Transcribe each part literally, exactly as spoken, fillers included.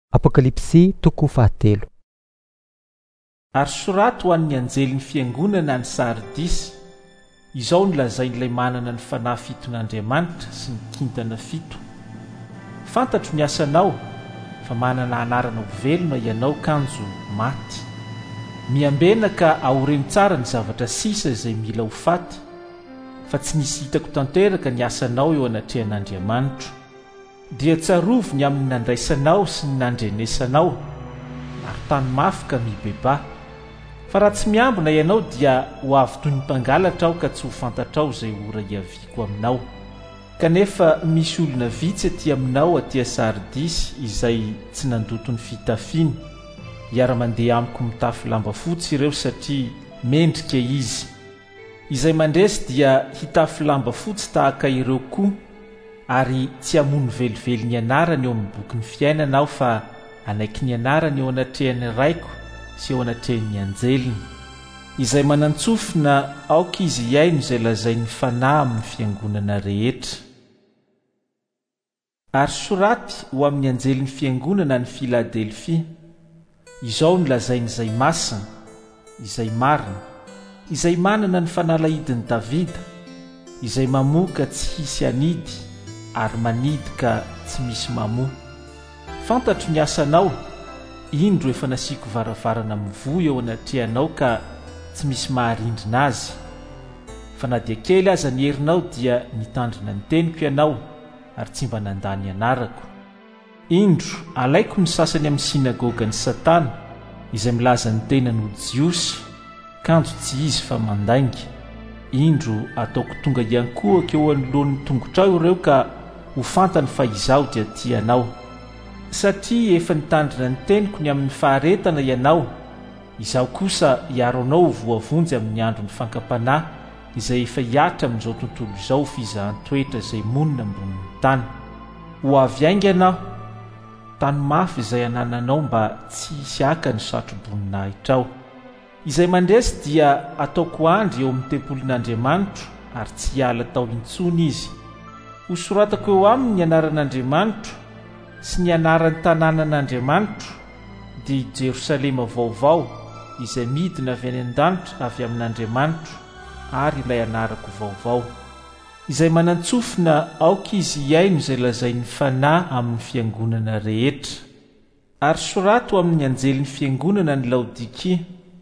Apokalipsy toko fahatelo. Ary sorato ho an'ny anjelin'ny fiangonana ny Sardisy, izao nolazain'ilay manana ny fanahy fiton'Andriamanitra sy ny kintana fito. Fantatro ny asanao, fa manana anarana ho velona ianao kanjo maty. Miambena ka aoreny tsara ny zavatra sisa izay mila ho faty, fa tsy nisy hitako tanteraka ny asanao eo anatrehan'Andriamanitra. Dia tsarovo ny amin'ny nandraisanao sy ny nandrenesanao, ary tany mafy ka mibeba. Fa raha tsy miambina ianao dia ho avy toy ny mpangalatra aho ka tsy ho fantatrao izay ora hiaviako aminao. Kanefa misy olona vitsy aty aminao aty Sardisy izay tsy nandoto ny fitafiany. Hiara-mandeha amiko mitafy lamba fotsy ireo satria mendrika izy. Izay mandresy dia hitafy lamba fotsy tahaka ireo koa, ary tsy hamono velively ny anarany eo amin'ny boky ny fiainana aho, fa anaiky ny anarany eo anatrehan'ny raiko sy eo anatrehan'ny anjeliny, izay manantsofina aoka izy iaino izay lazain'ny fanahy amin'ny fiangonana rehetra. Ary soraty ho amin'ny anjelin'ny fiangonana ny Filadelfia, izao ny lazain'izay masina, izay marina, izay manana ny fanalahidin'i Davida, izay mamoaka tsy hisy anidy, ary manidy ka tsy misy mamoa. Fantatro ny asanao, indro efa nasiako varavarana mivoy eo anatrehanao ka tsy misy maharindrina azy. Fa na dia kely aza ny herinao dia nitandrina ny teniko ianao, ary tsy mba nandany anarako. Indro alaiko ny sasany amin'ny sinagoga ny Satana, izay milaza ny tenany ho jiosy, kanjo tsy izy fa mandainga. Indro ataoko tonga iankohaka eo anoloan'ny tongotrao ireo ka ho fantany fa izaho dia tianao. Satria efa nitandrina ny teniko ny amin'ny faharetana ianao, izaho kosa hiaro anao ho voavonjy amin'ny andron'ny fankapanahy izay efa hiatra amin'izao tontolo izao fizahan-toetra izay monina ambonin'ny tany. Ho avy aingana aho, tany mafy izay anananao mba tsy hisy aka ny satroboninahitra aho. Izay mandresy dia ataoko andry eo amin'ny tempolin'Andriamanitra, ary tsy hiala tao intsony izy. Ho soratako eo aminy ny anaran'Andriamanitra sy ny anaran'ny tanànan'Andriamanitra, dia i Jerosalema vaovao izay midina avy any an-danitra avy amin'Andriamanitra, ary ilay anarako vaovao, izay manantsofina aoka izy iaino izay lazain'ny fanahy amin'ny fiangonana rehetra. Ary sorato amin'ny anjelin'ny fiangonana ny Laodikia,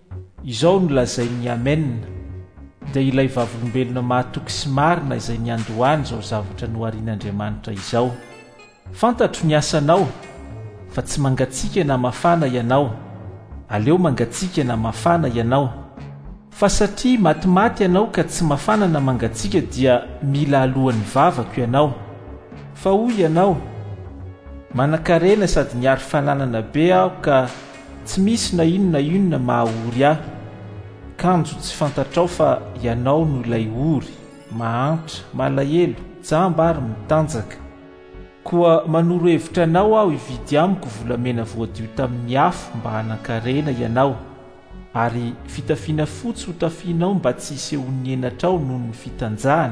izao no lazain'ny Amenna, dia ilay vavolombelona mahatoky sy marina izay niandohany izao zavatra noharian'Andriamanitra izao. Fantatro ny asanao, fa tsy mangatsiaka na mafana ianao. Aleo mangatsiaka na mafana ianao. Fa satria matimaty ianao ka tsy mafana na mangatsiaka dia mila alohan'ny vavako ianao. Fa hoy ianao, manan-karena sady niary fananana be aho ka tsy misy na inona inona mahaory aho. Kanjo tsy fantatrao fa ianao no ilay ory, mahantra, malahelo, jamba ary mitanjaka. Koa manoro hevitra anao aho hividy amiko volamena voadio tamin'ny afo mba hanan-karena ianao, ary fitafiana fotsy ho tafianao mba tsy hisehon'ny enatrao noho ny fitanjahana,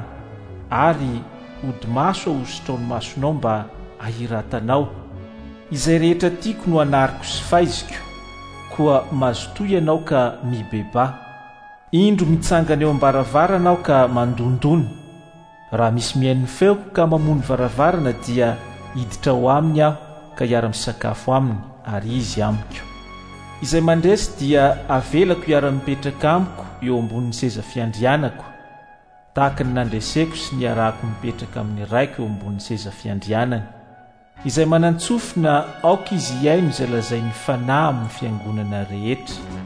ary odi-maso aho hosotro ny masonao mba ahiratanao. Izay rehetra tiako no anariko sy faiziko, koa mazotoa ianao ka mibeba. Indro mitsangana eo am-baravarana aho ka mandondona. Raha misy mihain'ny feoko ka mamono varavarana dia hiditra ho aminy aho ka hiara-misakafo aminy, ary izy amiko. Izay mandresy dia avelako hiara-mipetraka amiko eo ambonin'ny seza fiandrianako, tahaka ny nandreseko sy niarahako mipetraka amin'ny raiko eo ambonin'ny seza fiandrianany. Izay manantsofina aoka izy iaino izay lazain'ny fanahy amin'ny fiangonana rehetra.